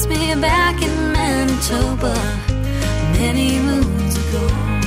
me back in Manitoba many moons ago.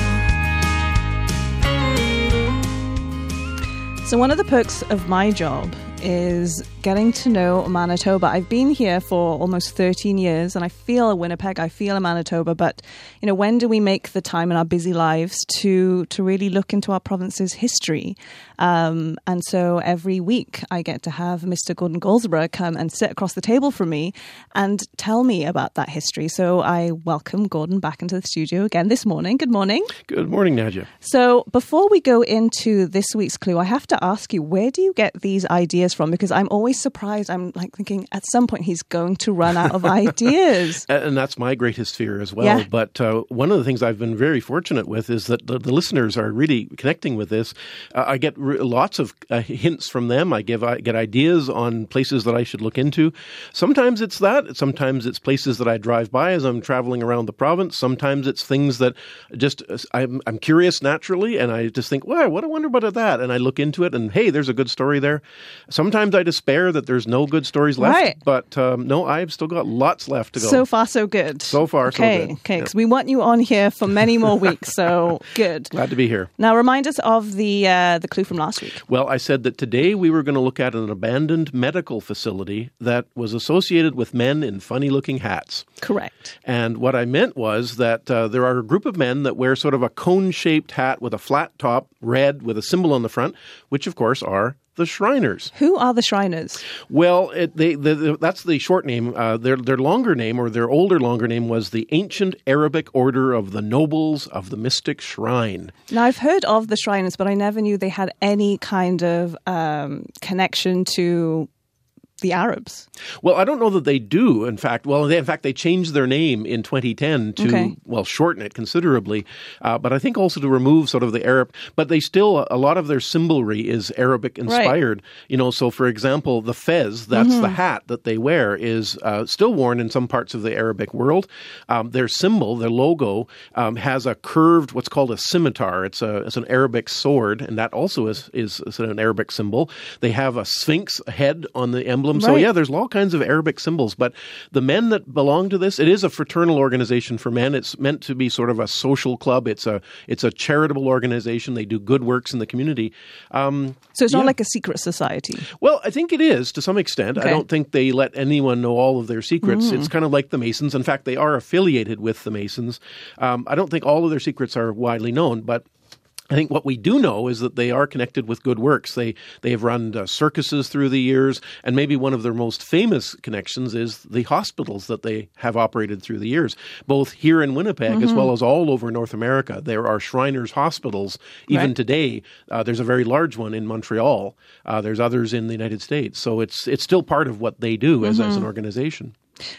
So one of the perks of my job is getting to know Manitoba. I've been here for almost 13 years and I feel a Winnipeg, I feel a Manitoba, but when do we make the time in our busy lives to really look into our province's history? And so every week I get to have Mr. Gordon Goldsborough come and sit across the table from me and tell me about that history. So I welcome Gordon back into the studio again this morning. Good morning. Good morning, Nadja. So before we go into this week's clue, I have to ask you, where do you get these ideas from? Because I'm always surprised. I'm like thinking at some point he's going to run out of ideas. And that's my greatest fear as well. Yeah. But one of the things I've been very fortunate with is that the listeners are really connecting with this. I get lots of hints from them. I get ideas on places that I should look into. Sometimes it's that. Sometimes it's places that I drive by as I'm traveling around the province. Sometimes it's things that just I'm curious naturally, and I just think, wow, what I wonder about that, and I look into it, and hey, there's a good story there. Sometimes I despair that there's no good stories left, right. But no, I've still got lots left to go. So far, so good. So far, so good. Okay, because we want you on here for many more weeks, so good. Glad to be here. Now, remind us of the clue from last week. Well, I said that today we were going to look at an abandoned medical facility that was associated with men in funny-looking hats. Correct. And what I meant was that there are a group of men that wear sort of a cone-shaped hat with a flat top, red, with a symbol on the front, which, of course, are the Shriners. Who are the Shriners? Well, that's the short name. Their longer name, or their older longer name, was the Ancient Arabic Order of the Nobles of the Mystic Shrine. Now, I've heard of the Shriners, but I never knew they had any kind of connection to the Arabs. Well, I don't know that they do. In fact, they changed their name in 2010 to, shorten it considerably. But I think also to remove sort of the Arab. But they still, a lot of their symbolry is Arabic inspired. Right. So for example, the fez, that's the hat that they wear, is still worn in some parts of the Arabic world. Their symbol, their logo, has a curved, what's called a scimitar. It's an Arabic sword, and that also is an Arabic symbol. They have a sphinx head on the emblem. So, yeah, there's all kinds of Arabic symbols. But the men that belong to this, it is a fraternal organization for men. It's meant to be sort of a social club. It's a charitable organization. They do good works in the community. So it's not like a secret society? Well, I think it is to some extent. Okay. I don't think they let anyone know all of their secrets. It's kind of like the Masons. In fact, they are affiliated with the Masons. I don't think all of their secrets are widely known, but I think what we do know is that they are connected with good works. They have run circuses through the years, and maybe one of their most famous connections is the hospitals that they have operated through the years, both here in Winnipeg as well as all over North America. There are Shriners hospitals even today. There's a very large one in Montreal. There's others in the United States. So it's still part of what they do as an organization.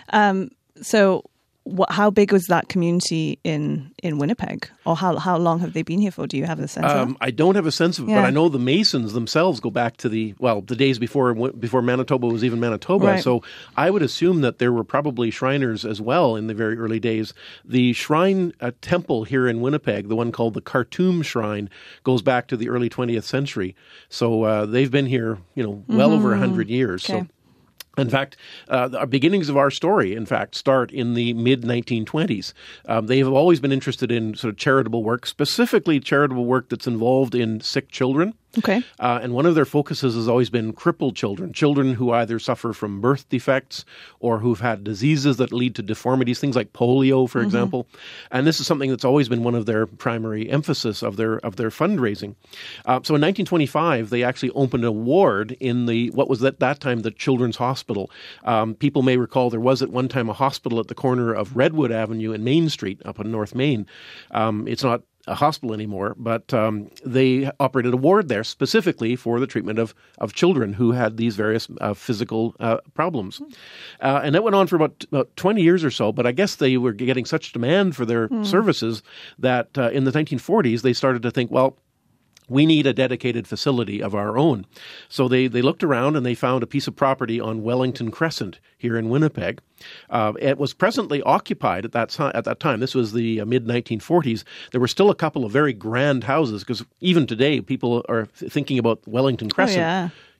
How big was that community in Winnipeg? Or how long have they been here for? Do you have a sense of that? I don't have a sense of it, but I know the Masons themselves go back to the days before Manitoba was even Manitoba. Right. So I would assume that there were probably Shriners as well in the very early days. The shrine temple here in Winnipeg, the one called the Khartoum Shrine, goes back to the early 20th century. So they've been here, well over 100 years. Okay. So. In fact, the beginnings of our story, start in the mid-1920s. They have always been interested in sort of charitable work, specifically charitable work that's involved in sick children. Okay. And one of their focuses has always been crippled children who either suffer from birth defects or who've had diseases that lead to deformities, things like polio, for example. And this is something that's always been one of their primary emphasis of their fundraising. So in 1925, they actually opened a ward in what was at that time the Children's Hospital. People may recall there was at one time a hospital at the corner of Redwood Avenue and Main Street up in North Main. It's not a hospital anymore, but they operated a ward there specifically for the treatment of children who had these various physical problems. And that went on for about 20 years or so, but I guess they were getting such demand for their services that in the 1940s they started to think, well, we need a dedicated facility of our own. So they looked around and they found a piece of property on Wellington Crescent here in Winnipeg. It was presently occupied at that time. This was the mid-1940s. There were still a couple of very grand houses because even today people are thinking about Wellington Crescent. Oh, yeah.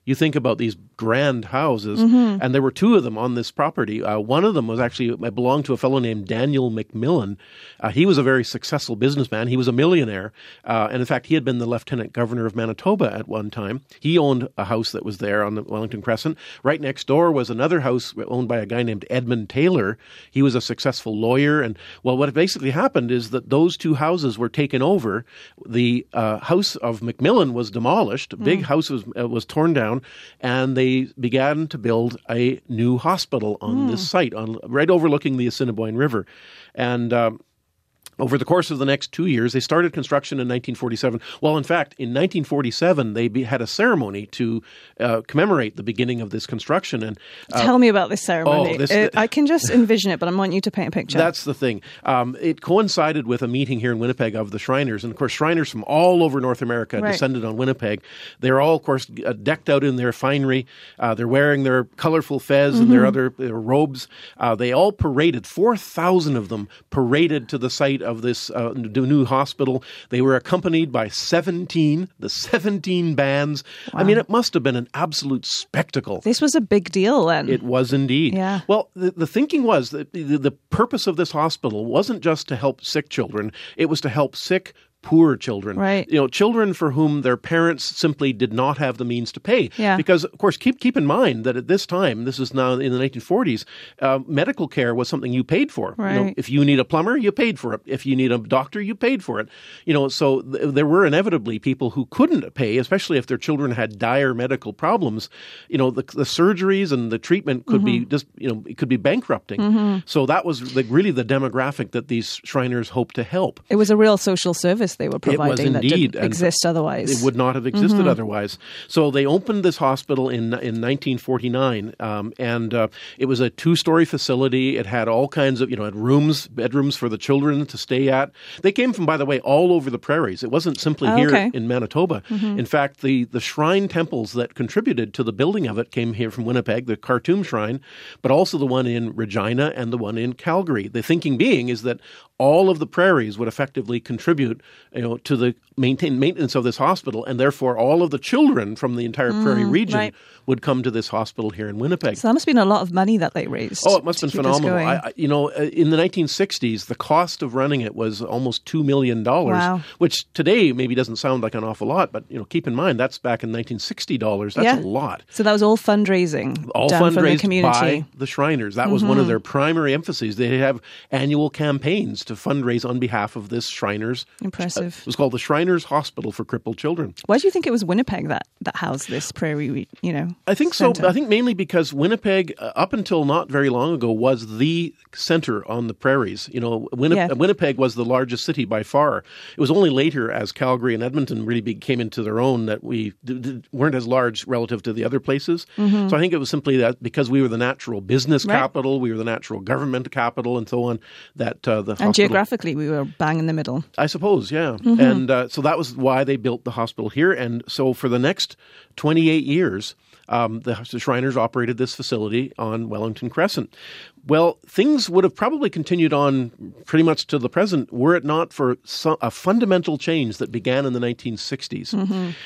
you think about these grand houses, and there were two of them on this property. One of them was actually belonged to a fellow named Daniel McMillan. He was a very successful businessman. He was a millionaire, and in fact, he had been the lieutenant governor of Manitoba at one time. He owned a house that was there on the Wellington Crescent. Right next door was another house owned by a guy named Edmund Taylor. He was a successful lawyer, and well, what basically happened is that those two houses were taken over. The house of McMillan was demolished. A big house was torn down, and they began to build a new hospital on this site, right overlooking the Assiniboine River. And over the course of the next 2 years, they started construction in 1947. Well, in fact, in 1947, they had a ceremony to commemorate the beginning of this construction. And tell me about this ceremony. I can just envision it, but I want you to paint a picture. That's the thing. It coincided with a meeting here in Winnipeg of the Shriners. And, of course, Shriners from all over North America descended on Winnipeg. They're all, of course, decked out in their finery. They're wearing their colorful fez and their robes. They all paraded. 4,000 of them paraded to the site of this new hospital. They were accompanied by 17 bands. Wow. I mean, it must have been an absolute spectacle. This was a big deal then. It was indeed. Yeah. Well, the thinking was that the purpose of this hospital wasn't just to help sick children. It was to help sick, poor children. Right. Children for whom their parents simply did not have the means to pay. Yeah. Because, of course, keep in mind that at this time, this is now in the 1940s, medical care was something you paid for. Right. If you need a plumber, you paid for it. If you need a doctor, you paid for it. So there were inevitably people who couldn't pay, especially if their children had dire medical problems. The surgeries and the treatment could be just, it could be bankrupting. So that was really the demographic that these Shriners hoped to help. It was a real social service they were providing that didn't exist otherwise. It would not have existed otherwise. So they opened this hospital in 1949, and it was a 2-story facility. It had all kinds of, had bedrooms for the children to stay at. They came from, by the way, all over the prairies. It wasn't simply here in Manitoba. In fact, the shrine temples that contributed to the building of it came here from Winnipeg, the Khartoum Shrine, but also the one in Regina and the one in Calgary. The thinking being is that all of the prairies would effectively contribute to the maintenance of this hospital, and therefore all of the children from the entire prairie region would come to this hospital here in Winnipeg. So that must have been a lot of money that they raised. Oh, it must have been phenomenal. In the 1960s, the cost of running it was almost $2 million, which today maybe doesn't sound like an awful lot, but keep in mind that's back in $1960. That's a lot. So that was all fundraising, all done fundraised from the community by the Shriners. That was one of their primary emphases. They have annual campaigns to fundraise on behalf of this Shriners. Impressive. It was called the Shriners Hospital for Crippled Children. Why do you think it was Winnipeg that housed this prairie, I think center? So. I think mainly because Winnipeg, up until not very long ago, was the center on the prairies. Winnipeg was the largest city by far. It was only later, as Calgary and Edmonton really came into their own, that we weren't as large relative to the other places. So I think it was simply that because we were the natural business capital, we were the natural government capital, and so on, that the hospital... And geographically, we were bang in the middle. I suppose, yeah. And so that was why they built the hospital here. And so for the next 28 years, the Shriners operated this facility on Wellington Crescent. Well, things would have probably continued on pretty much to the present were it not for a fundamental change that began in the 1960s.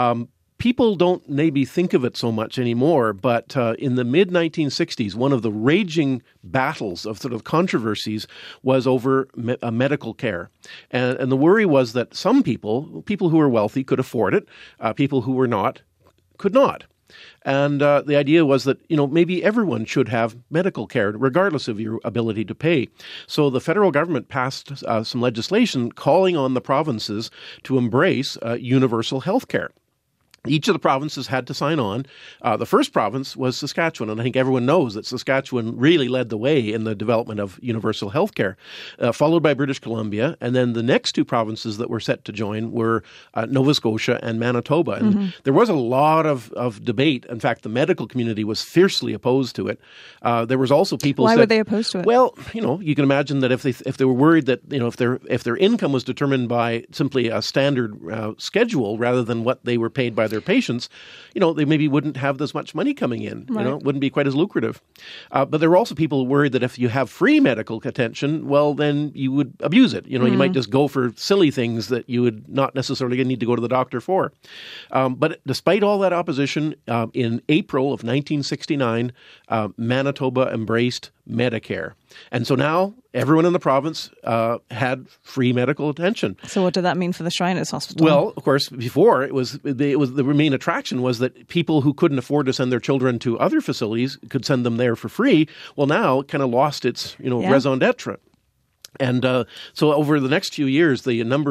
People don't maybe think of it so much anymore, but in the mid-1960s, one of the raging battles of sort of controversies was over medical care. And the worry was that some people who were wealthy could afford it, people who were not could not. And the idea was that, maybe everyone should have medical care, regardless of your ability to pay. So the federal government passed some legislation calling on the provinces to embrace universal health care. Each of the provinces had to sign on. The first province was Saskatchewan, and I think everyone knows that Saskatchewan really led the way in the development of universal health care, followed by British Columbia. And then the next two provinces that were set to join were Nova Scotia and Manitoba. And there was a lot of debate. In fact, the medical community was fiercely opposed to it. There was also people Why said, were they opposed to it? Well, you can imagine that if they were worried that, if their income was determined by simply a standard schedule rather than what they were paid by their their patients, they maybe wouldn't have as much money coming in. Right. It wouldn't be quite as lucrative. But there were also people worried that if you have free medical attention, well, then you would abuse it. You might just go for silly things that you would not necessarily need to go to the doctor for. But despite all that opposition, in April of 1969, Manitoba embraced Medicare. And so now everyone in the province had free medical attention. So what did that mean for the Shriners Hospital? Well, of course, before it was the main attraction was that people who couldn't afford to send their children to other facilities could send them there for free. Well, now it kind of lost its raison d'etre. And so over the next few years, the number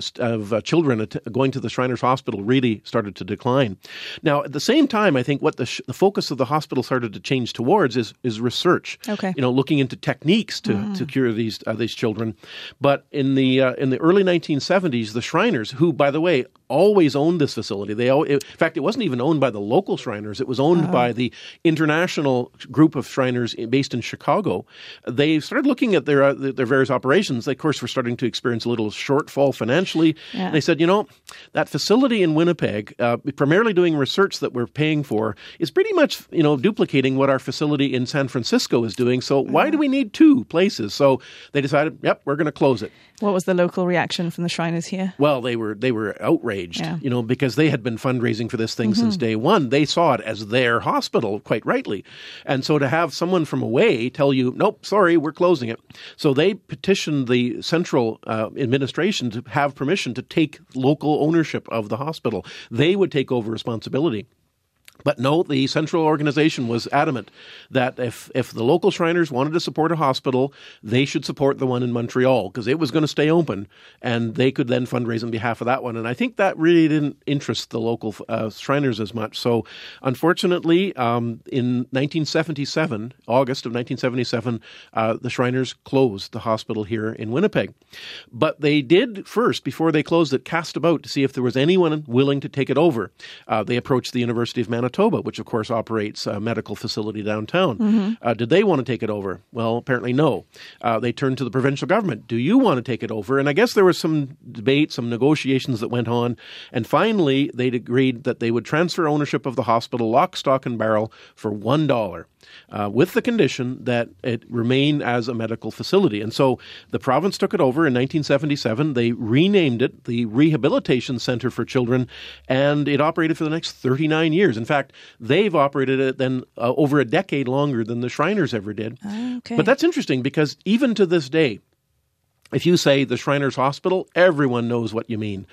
of children going to the Shriners Hospital really started to decline. Now, at the same time, I think what the focus of the hospital started to change towards is research. Okay. Looking into techniques to cure these children. But in the early 1970s, the Shriners, who, by the way, always owned this facility. In fact, it wasn't even owned by the local Shriners. It was owned by the international group of Shriners based in Chicago. They started looking at their various operations. They, of course, were starting to experience a little shortfall financially. Yeah. They said, that facility in Winnipeg, primarily doing research that we're paying for, is pretty much, duplicating what our facility in San Francisco is doing. So why do we need two places? So they decided, we're going to close it. What was the local reaction from the Shriners here? Well, they were outraged, because they had been fundraising for this thing since day one. They saw it as their hospital, quite rightly. And so to have someone from away tell you, nope, sorry, we're closing it. So they petitioned the central administration to have permission to take local ownership of the hospital. They would take over responsibility. But no, the central organization was adamant that if the local Shriners wanted to support a hospital, they should support the one in Montreal because it was going to stay open, and they could then fundraise on behalf of that one. And I think that really didn't interest the local Shriners as much. So unfortunately, in 1977, August of 1977, the Shriners closed the hospital here in Winnipeg. But they did first, before they closed it, cast about to see if there was anyone willing to take it over. They approached the University of Manitoba, which of course operates a medical facility downtown. Did they want to take it over? Well, apparently no. They turned to the provincial government. Do you want to take it over? And I guess there was some debate, some negotiations that went on. And finally, they'd agreed that they would transfer ownership of the hospital, lock, stock, and barrel, for $1. With the condition that it remain as a medical facility. And so the province took it over in 1977. They renamed it the Rehabilitation Center for Children, and it operated for the next 39 years. In fact, they've operated it then over a decade longer than the Shriners ever did. Okay. But that's interesting because even to this day, if you say the Shriners Hospital, everyone knows what you mean.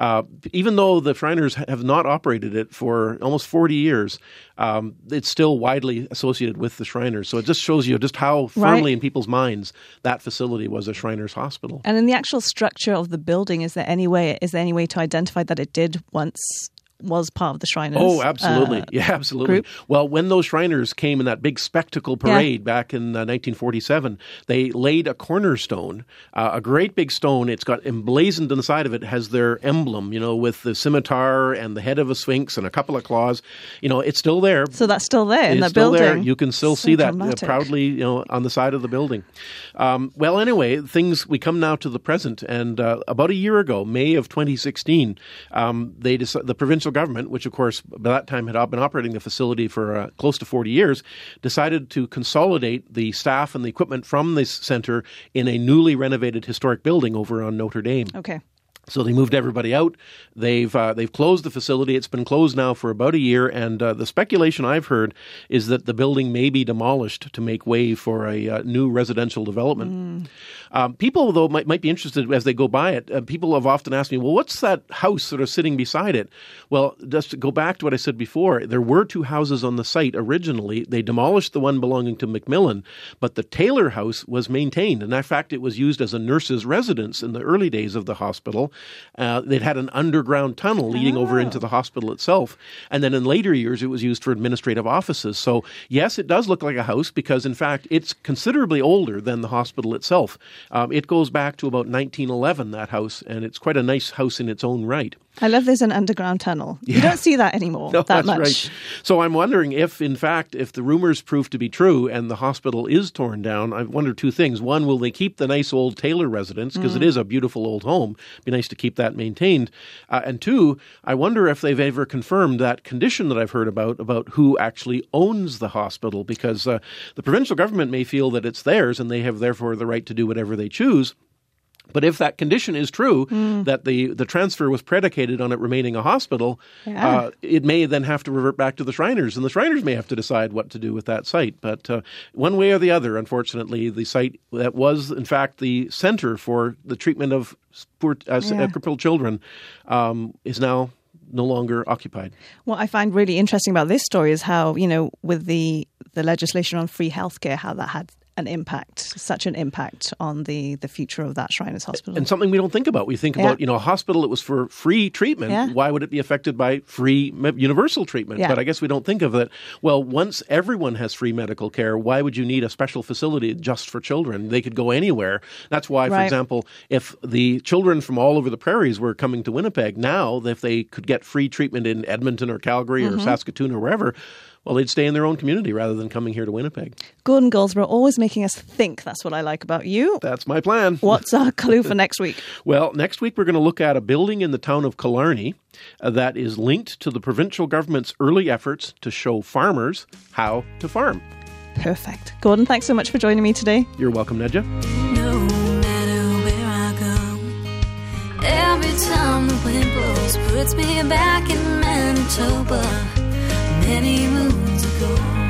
Even though the Shriners have not operated it for almost 40 years, it's still widely associated with the Shriners. So it just shows you just how firmly in people's minds that facility was a Shriners Hospital. And in the actual structure of the building, is there any way to identify that it did once was part of the Shriners? Oh, absolutely. Absolutely. Group? Well, when those Shriners came in that big spectacle parade back in 1947, they laid a cornerstone, a great big stone. It's got emblazoned on the side of it, has their emblem, with the scimitar and the head of a sphinx and a couple of claws. It's still there. So that's still there in that still building? There. You can still see that proudly, on the side of the building. Well, anyway, we come now to the present. And about a year ago, May of 2016, the provincial government, which of course by that time had been operating the facility for close to 40 years, decided to consolidate the staff and the equipment from this center in a newly renovated historic building over on Notre Dame. Okay. So they moved everybody out. They've closed the facility. It's been closed now for about a year, and the speculation I've heard is that the building may be demolished to make way for a new residential development. People, though, might be interested as they go by it. People have often asked me, well, what's that house sort of sitting beside it? Well, just to go back to what I said before, there were two houses on the site originally. They demolished the one belonging to Macmillan, but the Taylor house was maintained. And in fact, it was used as a nurse's residence in the early days of the hospital. They'd had an underground tunnel leading over into the hospital itself. And then in later years, it was used for administrative offices. So yes, it does look like a house because, in fact, it's considerably older than the hospital itself. It goes back to about 1911, that house, and it's quite a nice house in its own right. I love there's an underground tunnel. You don't see that anymore that much. Right. So I'm wondering if, in fact, if the rumors prove to be true and the hospital is torn down, I wonder two things. One, will they keep the nice old Taylor residence? Because it is a beautiful old home. It'd be nice to keep that maintained. And two, I wonder if they've ever confirmed that condition that I've heard about who actually owns the hospital, because the provincial government may feel that it's theirs and they have therefore the right to do whatever they choose. But if that condition is true, that the transfer was predicated on it remaining a hospital, it may then have to revert back to the Shriners, and the Shriners may have to decide what to do with that site. But one way or the other, unfortunately, the site that was, in fact, the center for the treatment of poor crippled children is now no longer occupied. What I find really interesting about this story is how, with the legislation on free healthcare, how that had such an impact on the future of that Shriners Hospital. And something we don't think about. We think about, a hospital that was for free treatment. Yeah. Why would it be affected by free universal treatment? Yeah. But I guess we don't think of it. Well, once everyone has free medical care, why would you need a special facility just for children? They could go anywhere. That's why, for example, if the children from all over the prairies were coming to Winnipeg, now if they could get free treatment in Edmonton or Calgary or Saskatoon or wherever, well, they'd stay in their own community rather than coming here to Winnipeg. Gordon Goldsborough, always making us think. That's what I like about you. That's my plan. What's our clue for next week? Well, next week we're going to look at a building in the town of Killarney that is linked to the provincial government's early efforts to show farmers how to farm. Perfect. Gordon, thanks so much for joining me today. You're welcome, Nedja. No matter where I go, every time the wind blows puts me back in Manitoba many moons ago.